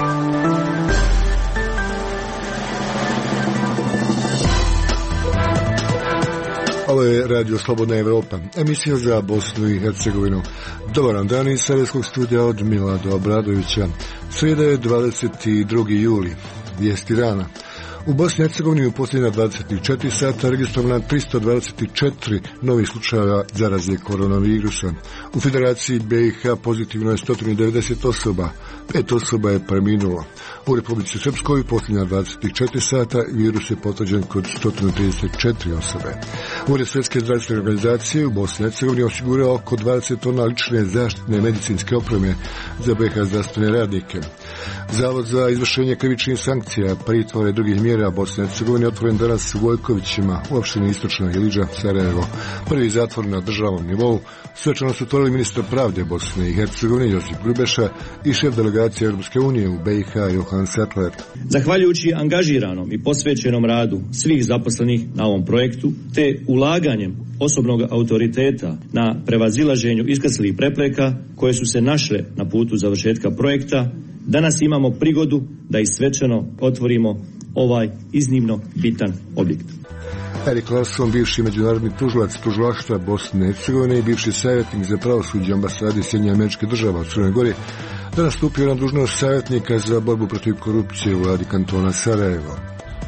Ovo je Radio Slobodna Evropa, emisija za Bosnu i Hercegovinu. Dobar vam dan iz Sarajevskog studija od Milada Obradovića. Srijeda je 22. juli. Vijesti dana. U Bosni i Hercegovini u posljednja 24 sata registrovana 324 novih slučajeva zaraze koronavirusa. U Federaciji BiH pozitivno je 190 osoba, 5 osoba je preminulo. U Republici Srpskoj u posljednja 24 sata virus je potvrđen kod 134 osobe. Ured Svjetske zdravstvene organizacije u Bosni i Hercegovini osigurao oko 20 tona lične zaštitne medicinske opreme za BiH zdravstvene radnike. Zavod za izvršenje krivičnih sankcija, pritvora i drugih mjera Bosne i Hercegovine otvoren danas u Vojkovićima, u opštini Istočna Ilidža, Sarajevo. Prvi zatvor na državnom nivou svečano su otvorili ministar pravde Bosne i Hercegovine Josip Grubeša i šef delegacije Europske unije u BiH Johan Sattler. Zahvaljujući angažiranom i posvećenom radu svih zaposlenih na ovom projektu, te ulaganjem osobnog autoriteta na prevazilaženju iskrslih prepreka koje su se našle na putu završetka projekta, danas imamo prigodu da i svečano otvorimo ovaj iznimno bitan objekt. Erik Larsson, bivši međunarodni tužilac tužilaštva Bosne i Hercegovine i bivši savjetnik za pravosuđe ambasade Sjedinjenih Američkih Država u Crnoj Gori, danas stupio na dužnost savjetnika za borbu protiv korupcije u vladi kantona Sarajevo.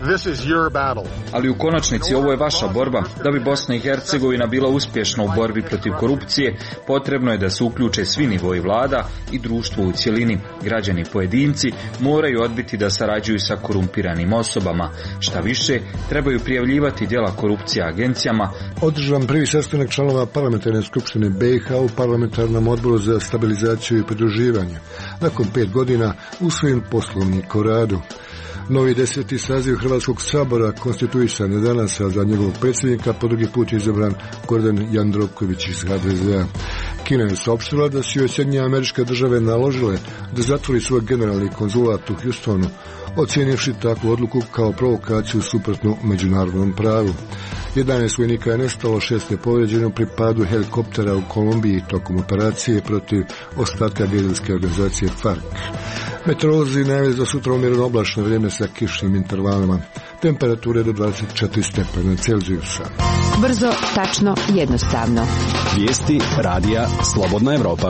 Ali u konačnici ovo je vaša borba. Da bi Bosna i Hercegovina bila uspješna u borbi protiv korupcije, potrebno je da se uključe svi nivoi vlada i društvo u cjelini. Građani pojedinci moraju odbiti da sarađuju sa korumpiranim osobama. Šta više, trebaju prijavljivati djela korupcije agencijama. Održan prvi sastanak članova parlamentarne skupštine BiH u parlamentarnom odboru za stabilizaciju i pridruživanje. Nakon 5 godina usvojen poslovnik o radu. Novi 10. saziv Hrvatskog sabora konstituisan je danas, a za njegovog predsjednika po drugi put je izabran Gordan Jandroković iz HDZ-a. Kina je saopštila da su joj Sjedinjene Američke Države naložile da zatvori svoj generalni konzulat u Houstonu, ocijenivši takvu odluku kao provokaciju suprotnu međunarodnom pravu. 11 vojnika je nestalo, 6 je povrijeđeno pri padu helikoptera u Kolumbiji tokom operacije protiv ostatka gerilske organizacije FARC. Meteorolozi najave za sutra umjereno oblačno vrijeme sa kišnim intervalima. Temperature do 24 stepena Celzijusa. Brzo, tačno, jednostavno. Vijesti radija Slobodna Evropa.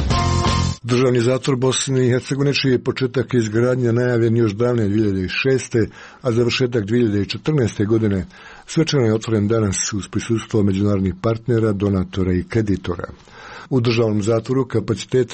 Državni zatvor Bosne i Hercegovine, čiji je početak izgradnje najavljen još davne 2006. a završetak 2014. godine, svečano je otvoren danas uz prisustvo međunarodnih partnera, donatora i kreditora. U državnom zatvoru kapaciteta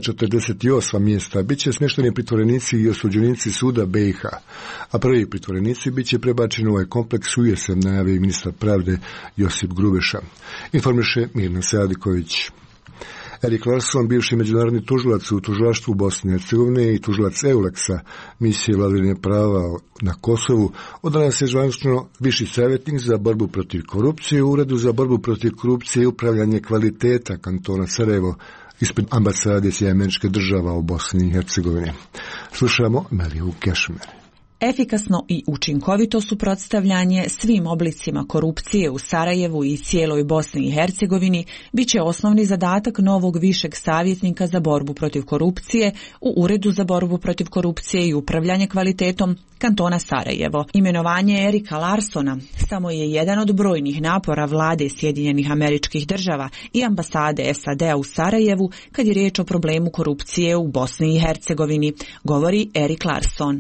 348 mjesta bit će smješteni pritvorenici i osuđenici suda BiH, a prvi pritvorenici bit će prebačeni u ovaj kompleks u jesen, najavi ministar pravde Josip Grubeša. Informiše Mirna Sadiković. Erik Larsson, bivši međunarodni tužilac u tužilaštvu Bosne i Hercegovine i tužilac EULEX-a, misije vladavine prava na Kosovu, od danas je zvanično viši savjetnik za borbu protiv korupcije u Uredu za borbu protiv korupcije i upravljanje kvaliteta kantona Sarajevo ispred ambasade Sjedinjenih Američkih Država u Bosni i Hercegovini. Slušamo Meliju Kešmer. Efikasno i učinkovito suprotstavljanje svim oblicima korupcije u Sarajevu i cijeloj Bosni i Hercegovini bit će osnovni zadatak novog višeg savjetnika za borbu protiv korupcije u Uredu za borbu protiv korupcije i upravljanje kvalitetom kantona Sarajevo. Imenovanje Erika Larssona samo je jedan od brojnih napora vlade Sjedinjenih Američkih Država i ambasade SAD-a u Sarajevu kad je riječ o problemu korupcije u Bosni i Hercegovini, govori Erik Larsson.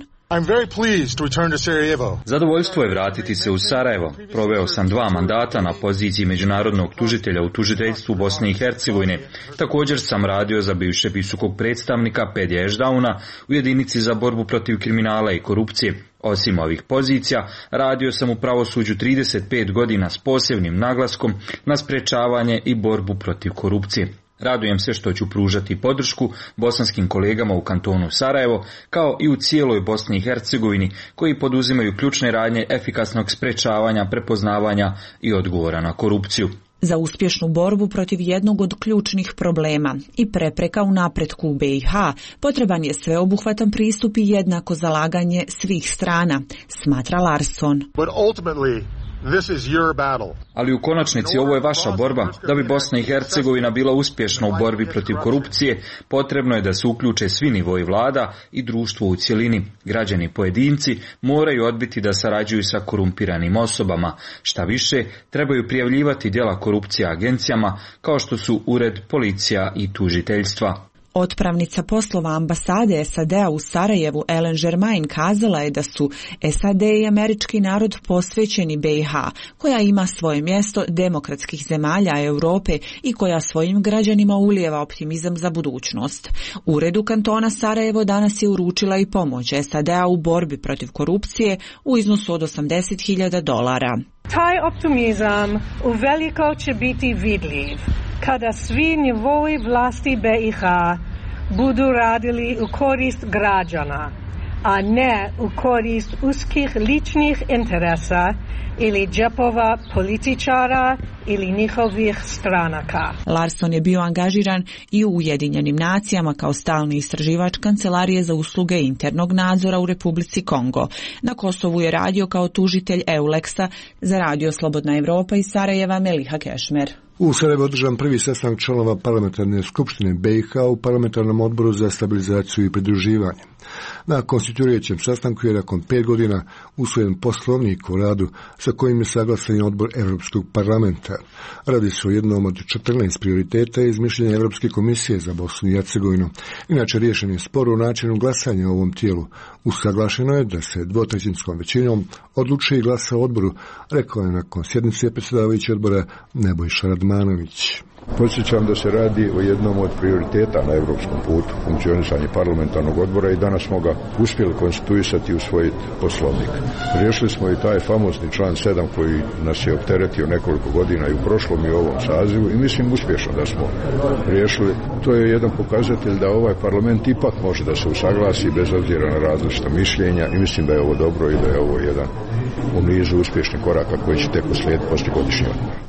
Zadovoljstvo je vratiti se u Sarajevo. Proveo sam 2 mandata na poziciji međunarodnog tužitelja u tužiteljstvu Bosne i Hercegovine. Također sam radio za bivšeg visokog predstavnika Pedija Ešdauna u jedinici za borbu protiv kriminala i korupcije. Osim ovih pozicija, radio sam u pravosuđu 35 godina s posebnim naglaskom na sprečavanje i borbu protiv korupcije. Radujem se što ću pružati podršku bosanskim kolegama u kantonu Sarajevo, kao i u cijeloj Bosni i Hercegovini, koji poduzimaju ključne radnje efikasnog sprečavanja, prepoznavanja i odgovora na korupciju. Za uspješnu borbu protiv jednog od ključnih problema i prepreka u napretku u BiH potreban je sveobuhvatan pristup i jednako zalaganje svih strana, smatra Larsson. Ali u konačnici ovo je vaša borba. Da bi Bosna i Hercegovina bila uspješna u borbi protiv korupcije, potrebno je da se uključe svi nivoji vlada i društvo u cjelini. Građani pojedinci moraju odbiti da sarađuju sa korumpiranim osobama. Šta više, trebaju prijavljivati djela korupcije agencijama kao što su ured, policija i tužiteljstva. Otpravnica poslova ambasade SAD-a u Sarajevu Ellen Germain kazala je da su SAD i američki narod posvećeni BiH, koja ima svoje mjesto demokratskih zemalja Europe i koja svojim građanima ulijeva optimizam za budućnost. Uredu kantona Sarajevo danas je uručila i pomoć SAD-a u borbi protiv korupcije u iznosu od $80.000. Taj optimizam uveliko će biti vidljiv kada svi nivoi vlasti BiH budu radili u korist građana, a ne u korist uskih ličnih interesa ili džepova političara ili njihovih stranaka. Larson je bio angažiran i u Ujedinjenim nacijama kao stalni istraživač Kancelarije za usluge internog nadzora u Republici Kongo. Na Kosovu je radio kao tužitelj EULEX-a za Radio Slobodna Evropa iz Sarajeva Meliha Kešmer. U Sarajevu održan prvi sastanak članova parlamentarne skupštine BiH u parlamentarnom odboru za stabilizaciju i pridruživanje. Na konstituirajućem sastanku je nakon 5 godina usvojen poslovnik o radu sa kojim je saglasan odbor Europskog parlamenta. Radi se o jednom od 14 prioriteta iz mišljenja Europske komisije za Bosnu i Hercegovinu. Inače riješen je spor u načinu glasanja u ovom tijelu. Usaglašeno je da se dvotrećinskom većinom odlučuje i glasa o odboru, rekao je nakon sjednice predsjedavajući odbora Nebojša Radmanović. Podsjećam da se radi o jednom od prioriteta na europskom putu, funkcionisanje parlamentarnog odbora, i danas smo ga uspjeli konstituisati i usvojiti poslovnik. Riješili smo i taj famozni član 7 koji nas je opteretio nekoliko godina i u prošlom i u ovom sazivu, i mislim uspješno da smo riješili. To je jedan pokazatelj da ovaj parlament ipak može da se usaglasi bez obzira na različita mišljenja, i mislim da je ovo dobro i da je ovo jedan u nizu uspješnih koraka koji će tek uslijediti poslije godišnjeg odmora.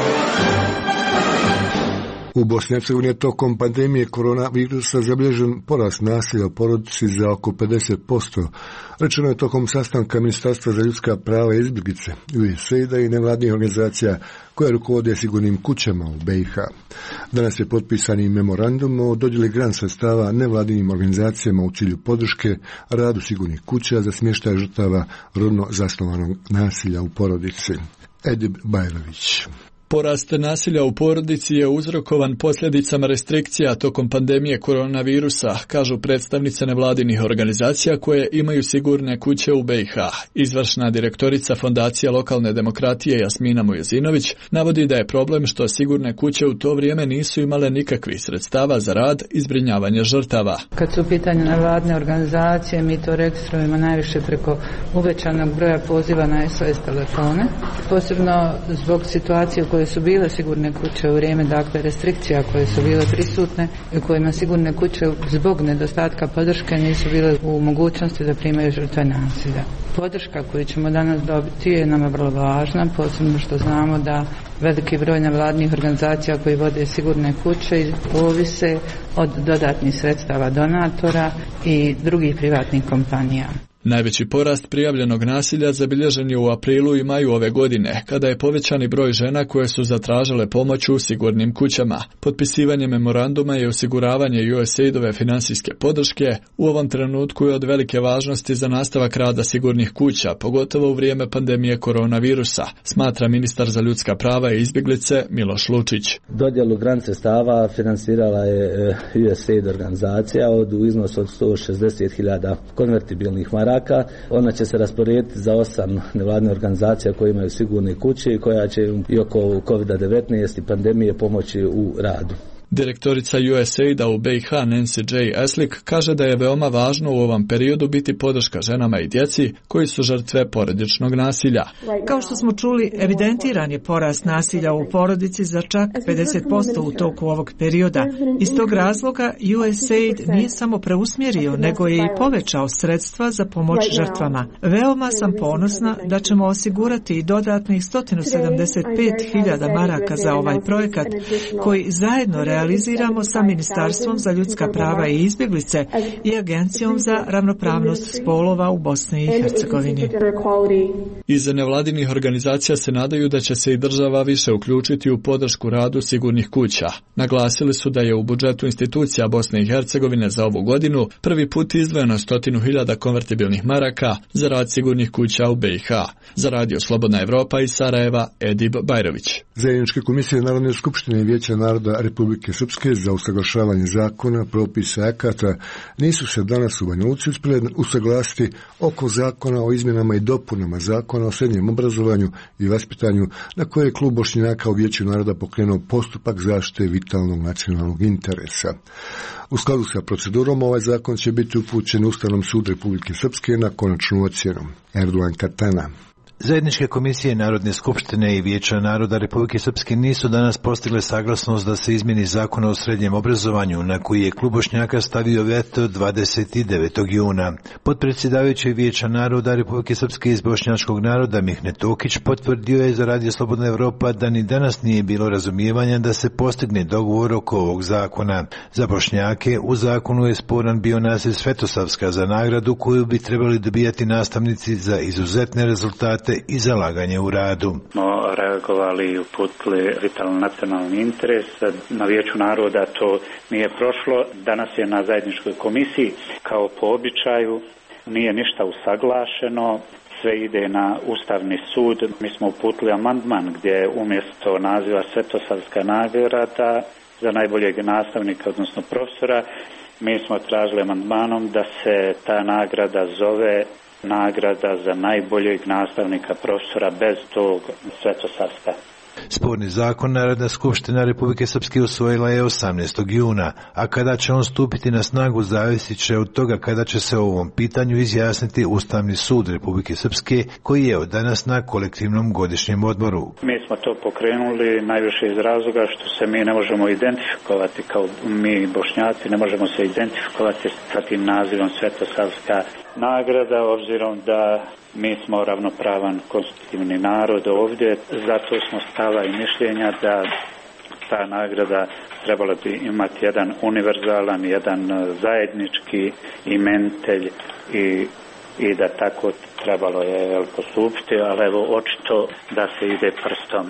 U Bosni i Hercegovini je tokom pandemije koronavirusa zabilježen porast nasilja u porodici za oko 50%. Rečeno je tokom sastanka Ministarstva za ljudska prava i izbjeglice, USAID-a i nevladnih organizacija koje rukovode sigurnim kućama u BiH. Danas je potpisan i memorandum o dodjeli grant sredstava nevladinim organizacijama u cilju podrške radu sigurnih kuća za smještaj žrtava rodno zasnovanog nasilja u porodici. Edib Bajrović. Porast nasilja u porodici je uzrokovan posljedicama restrikcija tokom pandemije koronavirusa, kažu predstavnice nevladinih organizacija koje imaju sigurne kuće u BiH. Izvršna direktorica Fondacije lokalne demokratije Jasmina Mujezinović navodi da je problem što sigurne kuće u to vrijeme nisu imale nikakvih sredstava za rad i zbrinjavanje žrtava. Kad su u pitanju nevladine organizacije, mi to registrujemo najviše preko uvećanog broja poziva na SOS telefone, posebno zbog situacije koje su bile sigurne kuće u vrijeme, dakle, restrikcija koje su bile prisutne i kojima sigurne kuće zbog nedostatka podrške nisu bile u mogućnosti da primaju žrtve nasilja. Podrška koju ćemo danas dobiti je nama vrlo važna, posebno što znamo da veliki broj nevladnih organizacija koji vode sigurne kuće ovise od dodatnih sredstava donatora i drugih privatnih kompanija. Najveći porast prijavljenog nasilja zabilježen je u aprilu i maju ove godine, kada je povećani broj žena koje su zatražile pomoć u sigurnim kućama. Potpisivanje memoranduma i osiguravanje USAID-ove financijske podrške u ovom trenutku je od velike važnosti za nastavak rada sigurnih kuća, pogotovo u vrijeme pandemije koronavirusa, smatra ministar za ljudska prava i izbjeglice Miloš Lučić. Dodjelu grant sredstava financirala je USAID organizacija u iznosu od 160.000 konvertibilnih maraka. Ona će se rasporediti za 8 nevladnih organizacija koje imaju sigurne kuće i koja će i oko COVID-19 i pandemije pomoći u radu. Direktorica USAID-a u BiH Nancy J. Eslik kaže da je veoma važno u ovom periodu biti podrška ženama i djeci koji su žrtve porodičnog nasilja. Kao što smo čuli, evidentiran je porast nasilja u porodici za čak 50% u toku ovog perioda. Iz tog razloga USAID nije samo preusmjerio, nego je i povećao sredstva za pomoć žrtvama. Veoma sam ponosna da ćemo osigurati i dodatnih 175.000 maraka za ovaj projekat koji zajedno realizujemo realiziramo sa Ministarstvom za ljudska prava i izbjeglice i Agencijom za ravnopravnost spolova u Bosni i Hercegovini. Iz nevladinih organizacija se nadaju da će se i država više uključiti u podršku radu sigurnih kuća. Naglasili su da je u budžetu institucija Bosne i Hercegovine za ovu godinu prvi put izdvojeno 100.000 konvertibilnih maraka za rad sigurnih kuća u BiH. Za Radio Slobodna Evropa iz Sarajeva, Edib Bajrović. Zajedničke komisije Narodne skupštine i Vijeća naroda Republike Srpske za usaglašavanje zakona, propisa i akata nisu se danas u Banja Luci uspjeli usaglasiti oko zakona o izmjenama i dopunama zakona o srednjem obrazovanju i vaspitanju, na koje je klub Bošnjaka u Vijeću naroda pokrenuo postupak zaštite vitalnog nacionalnog interesa. U skladu sa procedurom ovaj zakon će biti upućen Ustavnom sudu Republike Srpske na konačnu ocjenu. Erdogan Katana. Zajedničke komisije Narodne skupštine i Vijeća naroda Republike Srpske nisu danas postigle saglasnost da se izmjeni zakon o srednjem obrazovanju, na koji je klub Bošnjaka stavio veto 29. juna. Potpredsjedavajući Vijeća naroda Republike Srpske iz bošnjačkog naroda Mihne Tokić potvrdio je za Radio Slobodna Evropa da ni danas nije bilo razumijevanja da se postigne dogovor oko ovog zakona. Za Bošnjake u zakonu je sporan bio naziv Svetosavska za nagradu koju bi trebali dobijati nastavnici za izuzetne rezultate i zalaganje u radu. Smo reagovali i uputili vitalno nacionalni interes. Na Vijeću naroda to nije prošlo. Danas je na zajedničkoj komisiji kao po običaju nije ništa usaglašeno. Sve ide na Ustavni sud. Mi smo uputili amandman gdje umjesto naziva Svetosavska nagrada za najboljeg nastavnika, odnosno profesora, mi smo tražili amandmanom da se ta nagrada zove nagrada za najboljeg nastavnika profesora bez tog Svetosavska. Sporni zakon Narodna skupština Republike Srpske usvojila je 18. juna, a kada će on stupiti na snagu zavisit će od toga kada će se o ovom pitanju izjasniti Ustavni sud Republike Srpske, koji je od danas na kolektivnom godišnjem odboru. Mi smo to pokrenuli najviše iz razloga što se mi ne možemo identifikovati kao mi Bošnjaci, ne možemo se identifikovati sa tim nazivom Svetosavska nagrada, obzirom da mi smo ravnopravan konstitutivni narod ovdje, zato smo stava i mišljenja da ta nagrada trebala bi imati jedan univerzalan, jedan zajednički imenitelj i da tako trebalo je postupiti, ali evo očito da se ide prstom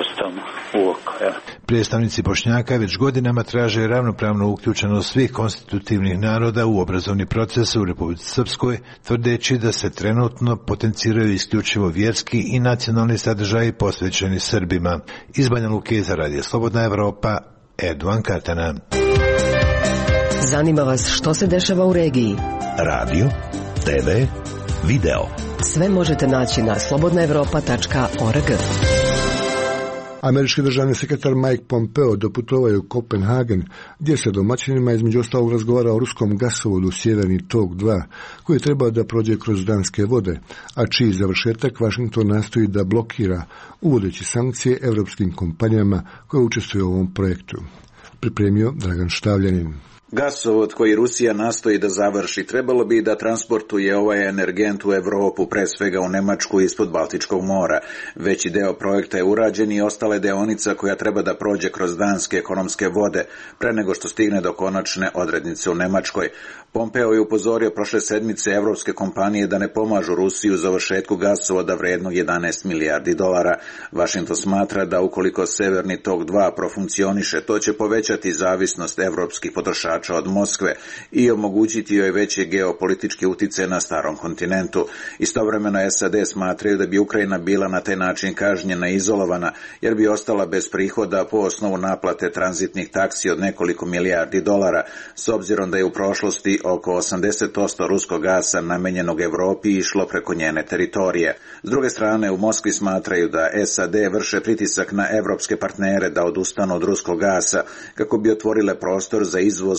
u oko. Predstavnici Bošnjaka već godinama traže ravnopravnu uključenost svih konstitutivnih naroda u obrazovni proces u Republici Srpskoj, tvrdeći da se trenutno potenciraju isključivo vjerski i nacionalni sadržaji posvećeni Srbima. Iz Banja Luke za Radio Slobodna Evropa, Erdogan Katana. Zanima vas što se dešava u regiji? Radio, TV, video. Sve možete naći na slobodnaevropa.org. Američki državni sekretar Mike Pompeo doputovao je u Kopenhagen, gdje se domaćinima između ostalog razgovara o ruskom gasovodu Sjeverni tok 2, koji je trebao da prođe kroz danske vode, a čiji završetak Washington nastoji da blokira, uvodeći sankcije evropskim kompanijama koje učestvuju u ovom projektu. Pripremio Dragan Štavljanin. Gasovod koji Rusija nastoji da završi trebalo bi da transportuje ovaj energent u Europu, pre svega u Nemačku ispod Baltičkog mora. Veći deo projekta je urađen i ostala je deonica koja treba da prođe kroz danske ekonomske vode, pre nego što stigne do konačne odrednice u Nemačkoj. Pompeo je upozorio prošle sedmice evropske kompanije da ne pomažu Rusiju u završetku gasovoda vrednog 11 milijardi dolara. Washington smatra da ukoliko Severni tok 2 profunkcioniše, to će povećati zavisnost evropskih potrošača od Moskve i omogućiti joj veće geopolitičke uticaje na starom kontinentu. Istovremeno SAD smatraju da bi Ukrajina bila na taj način kažnjena i izolovana, jer bi ostala bez prihoda po osnovu naplate tranzitnih taksi od nekoliko milijardi dolara, s obzirom da je u prošlosti oko 80% ruskog gasa namenjenog Evropi išlo preko njene teritorije. S druge strane, u Moskvi smatraju da SAD vrše pritisak na evropske partnere da odustanu od ruskog gasa, kako bi otvorile prostor za izvoz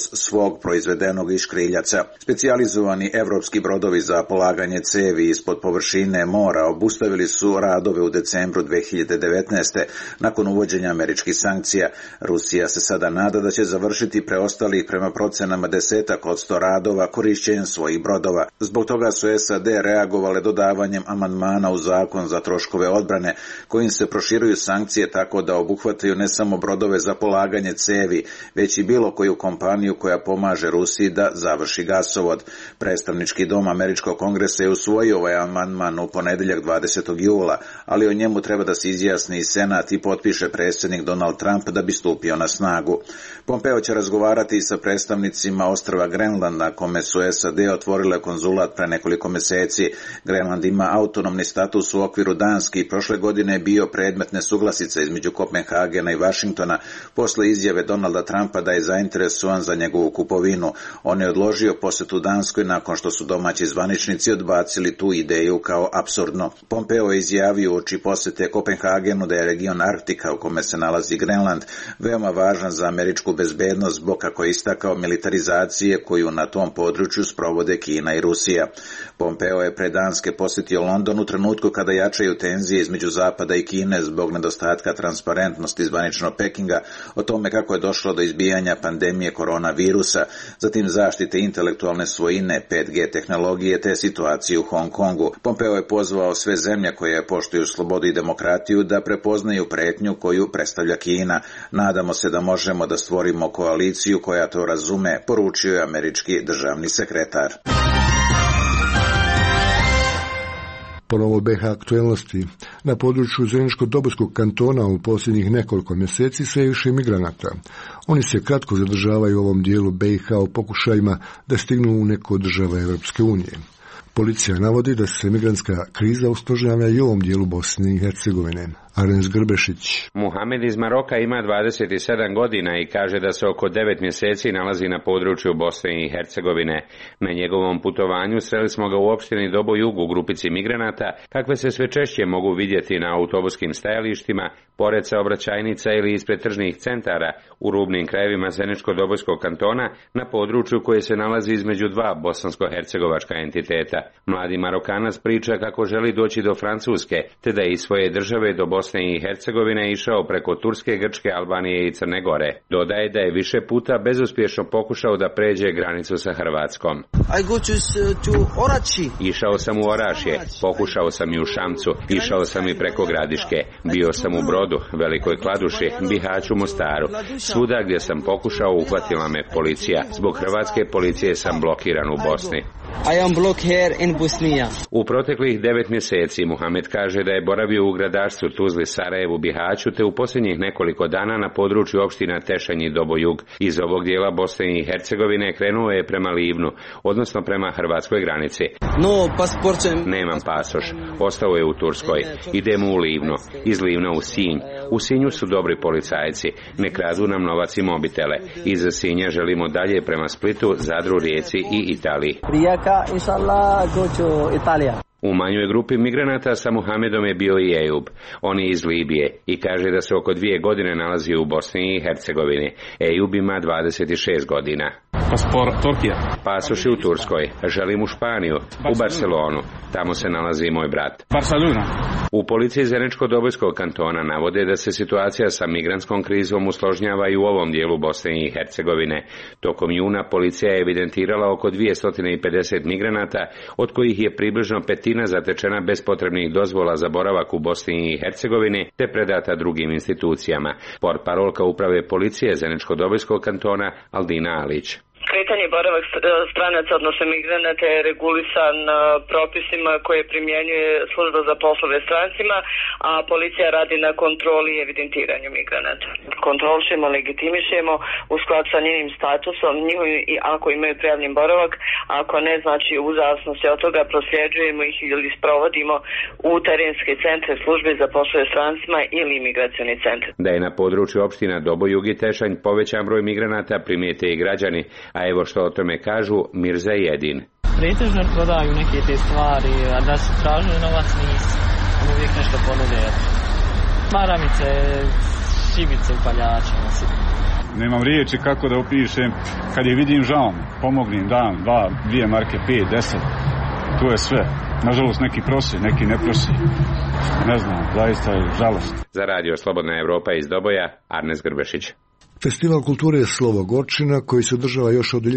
svog proizvedenog iz škriljaca. Specijalizovani evropski brodovi za polaganje cevi ispod površine mora obustavili su radove u decembru 2019. nakon uvođenja američkih sankcija. Rusija se sada nada da će završiti preostalih prema procenama 10% radova korišćenjem svojih brodova. Zbog toga su SAD reagovale dodavanjem amandmana u zakon za troškove odbrane, kojim se proširuju sankcije tako da obuhvataju ne samo brodove za polaganje cevi, već i bilo koju kompaniju koja pomaže Rusiji da završi gasovod. Predstavnički dom Američkog kongresa je usvojio ovaj amandman u ponedjeljak 20. jula, ali o njemu treba da se izjasni i Senat i potpiše predsjednik Donald Trump da bi stupio na snagu. Pompeo će razgovarati sa predstavnicima ostrva Grenland, na kome su SAD otvorile konzulat pre nekoliko mjeseci. Grenland ima autonomni status u okviru Danske i prošle godine je bio predmet nesuglasica između Kopenhagena i Vašingtona posle izjave Donalda Trumpa da je zainteresovan za njegovu kupovinu. On je odložio posjetu Danskoj nakon što su domaći zvaničnici odbacili tu ideju kao apsurdno. Pompeo je izjavio uoči posjete Kopenhagenu da je region Arktika u kome se nalazi Grenland veoma važan za američku bezbednost zbog, kako je istakao, militarizacije koju na tom području sprovode Kina i Rusija. Pompeo je pred Danske posjetio London u trenutku kada jačaju tenzije između Zapada i Kine zbog nedostatka transparentnosti zvaničnog Pekinga o tome kako je došlo do izbijanja pandemije koronavirusa, zatim zaštite intelektualne svojine, 5G tehnologije te situaciju u Hong Kongu. Pompeo je pozvao sve zemlje koje poštuju slobodu i demokratiju da prepoznaju pretnju koju predstavlja Kina. Nadamo se da možemo da stvorimo koaliciju koja to razume, poručio je američki državni sekretar. Ponovo BiH aktuelnosti. Na području Zeničko-Dobojskog kantona u posljednjih nekoliko mjeseci sve više migranata. Oni se kratko zadržavaju u ovom dijelu BiH u pokušajima da stignu u neku od država Europske unije. Policija navodi da se migrantska kriza usložnjava i u ovom dijelu Bosne i Hercegovine. Arens Grbešić. Muhamed iz Maroka ima 27 godina i kaže da se oko 9 mjeseci nalazi na području Bosne i Hercegovine. Na njegovom putovanju sreli smo ga u opštini Dobojug u grupici migranata, kakve se sve češće mogu vidjeti na autobuskim stajalištima, pored saobraćajnica ili ispred tržnih centara u rubnim krajevima Zeničko-Dobojskog kantona na području koje se nalazi između dva bosansko-hercegovačka entiteta. Mladi Marokanac priča kako želi doći do Francuske, te da je iz svoje države do Bosne i Hercegovine išao preko Turske, Grčke, Albanije i Crne Gore. Dodaje da je više puta bezuspješno pokušao da pređe granicu sa Hrvatskom. Išao sam u Orašje, pokušao sam i u Šamcu, išao sam i preko Gradiške, bio sam u Brodu, Velikoj Kladuši, Bihaću, Mostaru. Svuda gdje sam pokušao uhvatila me policija. Zbog hrvatske policije sam blokiran u Bosni. U proteklih 9 mjeseci Muhamed kaže da je boravio u gradaštvu Tuzli, Sarajevu, Bihaću te u posljednjih nekoliko dana na području opština Tešanj i Dobojug. Iz ovog dijela Bosne i Hercegovine krenuo je prema Livnu, odnosno prema hrvatskoj granici. Nemam pasoš, ostao je u Turskoj. Idemo u Livno, iz Livna u Sinj. U Sinju su dobri policajci, ne kradu nam novac i mobitele. Iz Sinja želimo dalje prema Splitu, Zadru, Rijeci i Italiji. U manjoj grupi migranata sa Muhamedom je bio i Ejub. On je iz Libije i kaže da se oko 2 godine nalazi u Bosni i Hercegovini. Ejub ima 26 godina. Pasoš je u Turskoj. Želim u Španiju, u Barcelonu. Tamo se nalazi moj brat. U policiji Zeničko-Dobojskog kantona navode da se situacija sa migrantskom krizom usložnjava i u ovom dijelu Bosne i Hercegovine. Tokom juna policija je evidentirala oko 250 migranata, od kojih je približno petina zatečena bez potrebnih dozvola za boravak u Bosni i Hercegovini te predata drugim institucijama. Portparolka uprave policije Zeničko-Dobojskog kantona Aldina Alić. Kretanje i boravak stranaca, odnosno migranata, je regulisan propisima koje primjenjuje služba za poslove strancima, a policija radi na kontroli i evidentiranju migranata. Kontrolišemo, legitimišemo u skladu sa njenim statusom, i ako imaju prijavljen boravak, ako ne, znači u zavisnosti od toga prosljeđujemo ih ili sprovodimo u terenske centre službe za poslove strancima ili imigracioni centre. Da je na području opština Dobojug i Tešanj povećan broj migranata primijete i građani, a evo što o tome kažu Mirza i Edin. Pretežno prodaju neke te stvari, a da su tražili novac nisu. Oni uvijek nešto ponude. Maramice, šibice, upaljače. Nemam riječi kako da opišem. Kad je vidim, žao mi. Pomognim dan, 2 marke, 5, 10. To je sve. Nažalost, neki prosi, neki ne prosi. Ne znam, zaista je žalost. Za radio Slobodna Evropa iz Doboja, Arnes Grbešić. Festival kulture Slovo Gorčina, koji se održava još od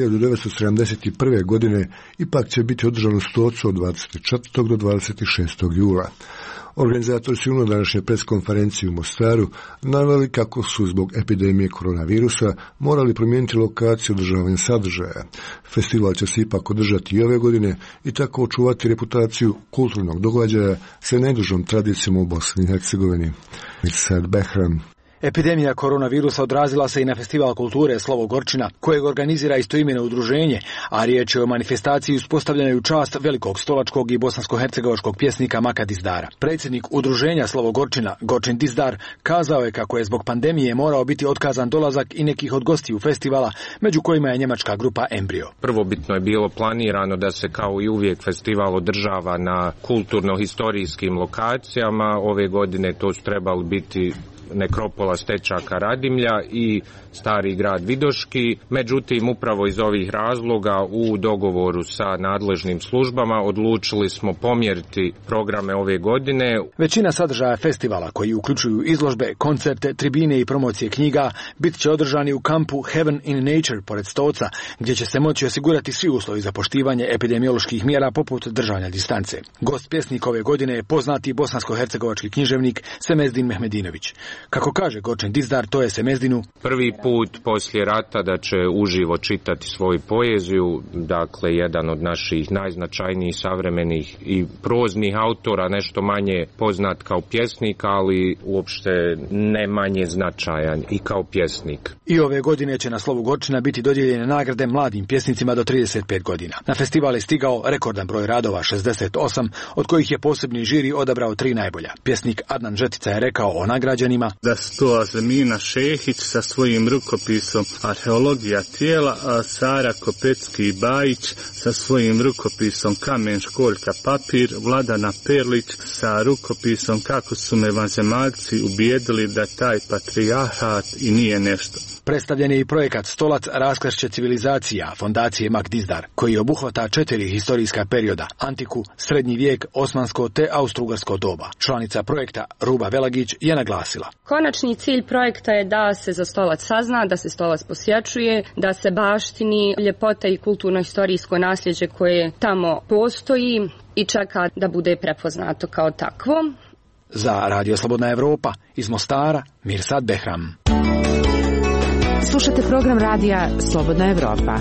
1971. godine, ipak će biti održan u Stocu od 24. do 26. jula. Organizatori su na današnje preskonferenciji u Mostaru naveli kako su zbog epidemije koronavirusa morali promijeniti lokaciju održavanja sadržaja. Festival će se ipak održati i ove godine i tako očuvati reputaciju kulturnog događaja sa najdužom tradicijom u Bosni i Hercegovini. Mirsad Behram. Epidemija koronavirusa odrazila se i na Festival kulture Slovo Gorčina, kojeg organizira istoimeno udruženje, a riječ je o manifestaciji uspostavljenoj u čast velikog stolačkog i bosansko-hercegovačkog pjesnika Maka Dizdara. Predsjednik udruženja Slovo Gorčina, Gorčin Dizdar, kazao je kako je zbog pandemije morao biti otkazan dolazak i nekih od gostiju festivala, među kojima je njemačka grupa Embryo. Prvobitno je bilo planirano da se kao i uvijek festival održava na kulturno-historijskim lokacijama. Ove godine to su trebali biti nekropola Stečaka Radimlja i Stari grad Vidoški. Međutim, upravo iz ovih razloga u dogovoru sa nadležnim službama odlučili smo pomjeriti programe ove godine. Većina sadržaja festivala, koji uključuju izložbe, koncerte, tribine i promocije knjiga, bit će održani u kampu Heaven in Nature pored Stoca, gdje će se moći osigurati svi uslovi za poštivanje epidemioloških mjera poput držanja distance. Gost pjesnik ove godine je poznati bosansko-hercegovački književnik Semezdin Mehmedinović. Kako kaže Gorčin Dizdar, to je Semezdinu prvi put poslije rata da će uživo čitati svoju poeziju, dakle jedan od naših najznačajnijih savremenih i proznih autora, nešto manje poznat kao pjesnik, ali uopšte ne manje značajan i kao pjesnik. I ove godine će na Slovu Gorčina biti dodijeljene nagrade mladim pjesnicima do 35 godina. Na festival je stigao rekordan broj radova, 68, od kojih je posebni žiri odabrao 3 najbolja. Pjesnik Adnan Žetica je rekao o nagrađenima da su to Azemina Šehić sa svojim rukopisom Arheologija tijela, a Sara Kopecki Bajić sa svojim rukopisom Kamen školjka papir, Vladana Perlić sa rukopisom Kako su me vanzemaljci ubijedili da taj patrijarhat i nije nešto. Predstavljen je i projekat Stolac raskršće civilizacija fondacije Mak Dizdar, koji obuhvata 4 historijska perioda, antiku, srednji vijek, osmansko te austrougarsko doba. Članica projekta Ruba Velagić je naglasila: konačni cilj projekta je da se za Stolac sazna, da se Stolac posjećuje, da se baštini ljepota i kulturno-historijsko nasljeđe koje tamo postoji i čeka da bude prepoznato kao takvo. Za Radio Slobodna Evropa iz Mostara, Mirsad Behram. Slušate program radija Slobodna Evropa.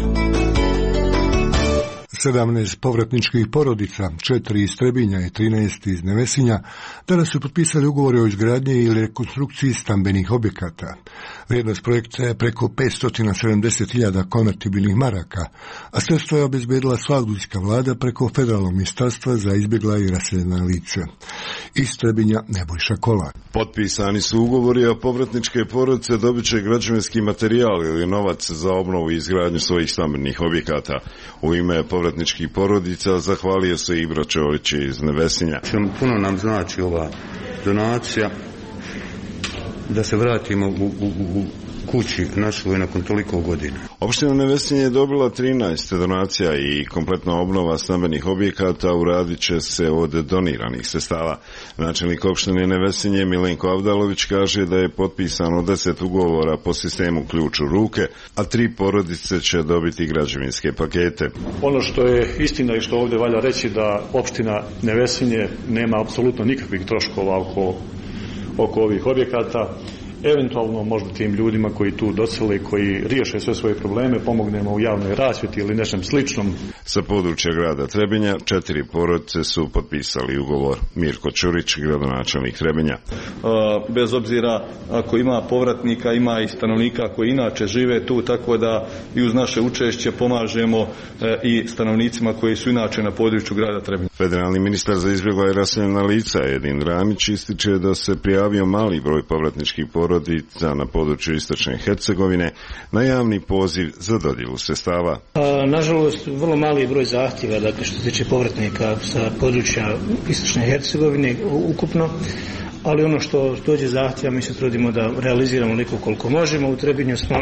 17 povratničkih porodica, 4 iz Trebinja i 13 iz Nevesinja, danas su potpisali ugovore o izgradnji ili rekonstrukciji stambenih objekata. Vrijednost projekta je preko 570.000 konvertibilnih maraka, a sredstva je obezbedila Saudijska vlada preko Federalnog ministarstva za izbjegla i raseljena lica. Iz Trebinja Nebojša Kolar. Potpisani su ugovori, a povratničke porodice dobit će građevinski materijal ili novac za obnovu i izgradnju svojih stambenih objekata. U ime povratničkih porodica zahvalio se Ibro Čović iz Nevesinja. Puno nam znači ova donacija da se vratimo u kući našoj nakon toliko godina. Opština Nevesinje je dobila 13 donacija i kompletna obnova stambenih objekata uradit će se od doniranih sredstava. Načelnik opštine Nevesinje Milenko Avdalović kaže da je potpisano 10 ugovora po sistemu ključ u ruke, a 3 porodice će dobiti građevinske pakete. Ono što je istina i što ovdje valja reći da opština Nevesinje nema apsolutno nikakvih troškova oko ovih objekata. Eventualno možda tim ljudima koji tu docele, koji riješe sve svoje probleme, pomognemo u javnoj rasvjeti ili nečem sličnom. Sa područja grada Trebinja 4 porodice su potpisali ugovor. Mirko Čurić, gradonačelnik Trebinja. Bez obzira ako ima povratnika, ima i stanovnika koji inače žive tu, tako da i uz naše učešće pomažemo i stanovnicima koji su inače na području grada Trebinja. Federalni ministar za izbjegla i raseljena lica Edin Ramić ističe da se prijavio mali broj povratničkih porodica na području istočne Hercegovine na javni poziv za dodjelu sredstava. Nažalost, vrlo mali broj zahtjeva, dakle što se tiče povratnika sa područja istočne Hercegovine ukupno, ali ono što dođe zahtjeva mi se trudimo da realiziramo onoliko koliko možemo. U Trebinju smo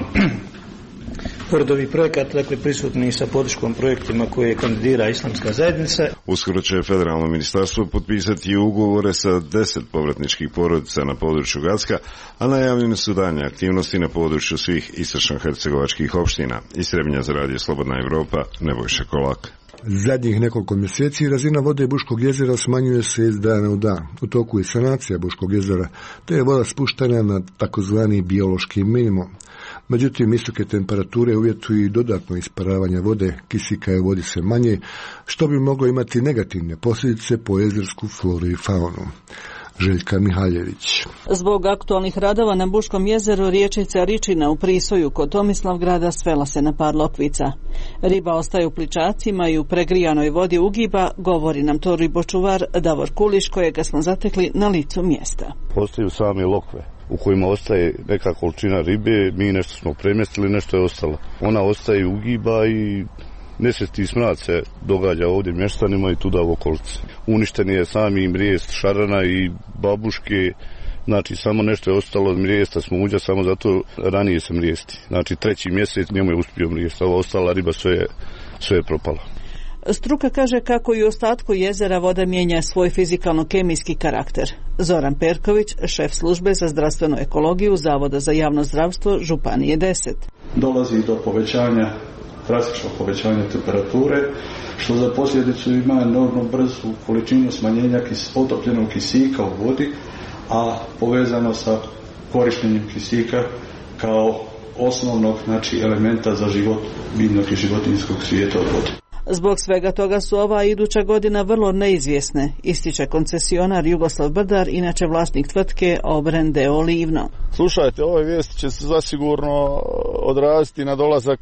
pored ovih projekata, dakle, prisutni sa podrškom projektima koje kandidira Islamska zajednica. Uskoro će federalno ministarstvo potpisati ugovore sa 10 povratničkih porodica na području Gacka, a najavljene su daljnje aktivnosti na području svih istočno-hercegovačkih opština. Iz Trebinja za Radio Slobodna Evropa, Nebojša Kolak. Zadnjih nekoliko mjeseci razina vode Buškog jezera smanjuje se iz dana u dan. U toku je sanacija Buškog jezera, te je voda spuštena na takozvani biološki minimum. Međutim, visoke temperature uvjetuju i dodatno isparavanje vode, kisika je u vodi sve manje, što bi moglo imati negativne posljedice po jezersku floru i faunu. Željka Mihaljević. Zbog aktualnih radova na Buškom jezeru riječica Ričina u Prisoju kod Tomislavgrada svela se na par lokvica. Riba ostaje u pličacima i u pregrijanoj vodi ugiba, govori nam to ribočuvar Davor Kuliš, kojega smo zatekli na licu mjesta. Postaju same lokve u kojima ostaje neka količina ribe, mi nešto smo premjestili, nešto je ostalo. Ona ostaje ugiba i nesvesti smrad se događa ovdje mještanima i tuda u okolici. Uništen je sami mrijest šarana i babuške, znači samo nešto je ostalo od mrijesta smuđa, samo zato ranije se mrijesti. Znači 3. mjesec njemu je uspio mrijest, a ova ostala riba sve je propala. Struka kaže kako i u ostatku jezera voda mijenja svoj fizikalno-kemijski karakter. Zoran Perković, šef službe za zdravstvenu ekologiju Zavoda za javno zdravstvo Županije 10. Dolazi do povećanja, drastičnog povećanja temperature, što za posljedicu ima enormno brzu količinu smanjenja potopljenog kisika u vodi, a povezano sa korištenjem kisika kao osnovnog, znači, elementa za život biljnog i životinjskog svijeta od vode. Zbog svega toga su ova iduća godina vrlo neizvjesne, ističe koncesionar Jugoslav Brdar, inače vlasnik tvrtke Obren d.o. Livno. Slušajte, ove vijesti će se zasigurno odraziti na dolazak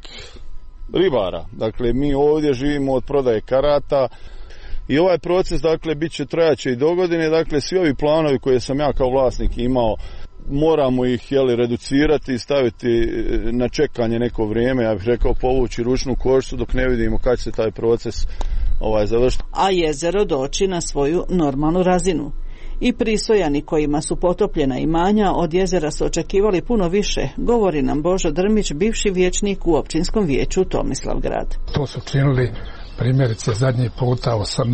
ribara. Dakle, mi ovdje živimo od prodaje karata i ovaj proces, dakle, bit će trajaće i do godine. Dakle, svi ovi planovi koje sam ja kao vlasnik imao, moramo ih reducirati i staviti na čekanje neko vrijeme, ja bih rekao povući ručnu koštu dok ne vidimo kad će taj proces završiti. A jezero doći na svoju normalnu razinu. I Prisojani kojima su potopljena imanja od jezera su očekivali puno više, govori nam Božo Drmić, bivši vijećnik u općinskom vijeću Tomislavgrad. To su činili primjerice zadnji puta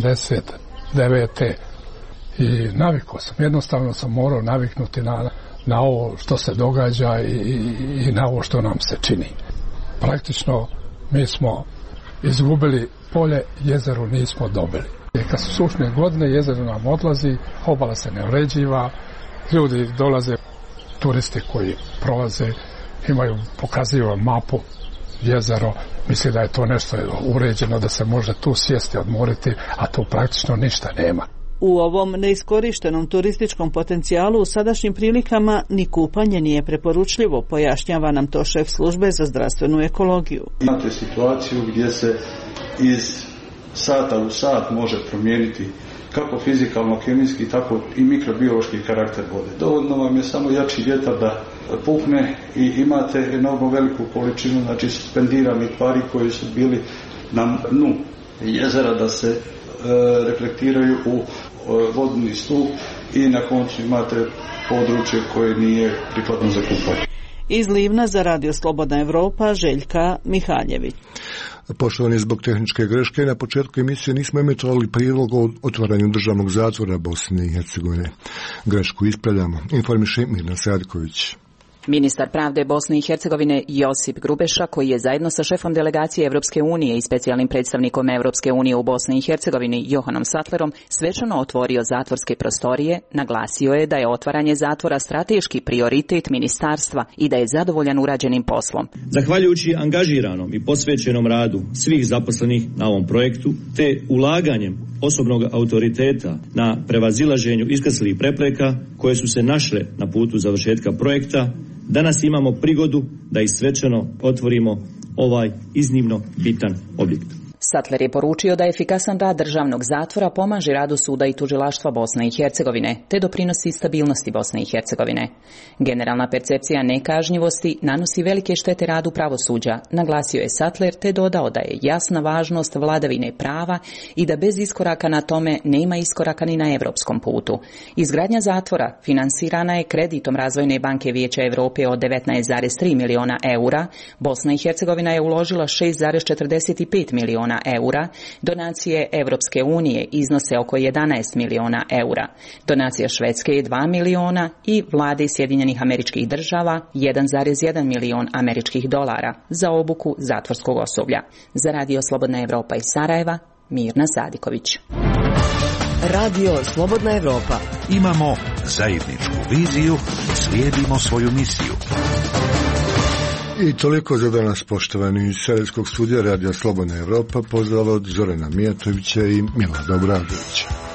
89. I navikao sam, jednostavno sam morao naviknuti na ovo što se događa i na ovo što nam se čini. Praktično mi smo izgubili polje, jezero nismo dobili. Kad su sušne godine, jezero nam odlazi, obala se ne uređiva, ljudi dolaze, turisti koji prolaze, pokazuju mapu, jezero, misli da je to nešto uređeno, da se može tu sjesti, odmoriti, a tu praktično ništa nema. U ovom neiskorištenom turističkom potencijalu u sadašnjim prilikama ni kupanje nije preporučljivo, pojašnjava nam to šef službe za zdravstvenu ekologiju. Imate situaciju gdje se iz sata u sat može promijeniti kako fizikalno-kemijski, tako i mikrobiološki karakter vode. Dovoljno vam je samo jači vjetar da puhne i imate enormno veliku količinu, znači, suspendiranih tvari koji su bili na dnu jezera da se reflektiraju u vodni stup i na koncu imate područje koje nije prikladno za kupanje. Iz Livna za Radio Slobodna Evropa, Željka Mihaljević. Poštovani, zbog tehničke greške na početku emisije nismo emitovali prilog o otvaranju državnog zatvora Bosne i Hercegovine. Grešku ispravljamo. Informiše Mirna Sadiković. Ministar pravde Bosne i Hercegovine Josip Grubeša, koji je zajedno sa šefom delegacije Evropske unije i specijalnim predstavnikom Evropske unije u Bosni i Hercegovini Johanom Sattlerom svečano otvorio zatvorske prostorije, naglasio je da je otvaranje zatvora strateški prioritet ministarstva i da je zadovoljan urađenim poslom. Zahvaljujući angažiranom i posvećenom radu svih zaposlenih na ovom projektu, te ulaganjem osobnog autoriteta na prevazilaženju iskrslih prepreka koje su se našle na putu završetka projekta, danas imamo prigodu da i svečano otvorimo ovaj iznimno bitan objekt. Sattler je poručio da efikasan rad državnog zatvora pomaže radu suda i tužilaštva Bosne i Hercegovine, te doprinosi stabilnosti Bosne i Hercegovine. Generalna percepcija nekažnjivosti nanosi velike štete radu pravosuđa, naglasio je Sattler, te dodao da je jasna važnost vladavine prava i da bez iskoraka na tome nema iskoraka ni na evropskom putu. Izgradnja zatvora finansirana je kreditom Razvojne banke Vijeća Europe od 19,3 miliona eura, Bosna i Hercegovina je uložila 6,45 miliona eura, donacije Evropske unije iznose oko 11 miliona eura, donacija Švedske je 2 miliona i vlade Sjedinjenih Američkih Država 1,1 milion američkih dolara za obuku zatvorskog osoblja. Za Radio Slobodna Evropa iz Sarajeva, Mirna Sadiković. Radio Slobodna Evropa. Imamo zajedničku viziju, slijedimo svoju misiju. I toliko za danas, poštovani, iz Sarajevskog studija Radija Slobodna Evropa, pozdrav od Zorana Mijatovića i Milada Obradovića.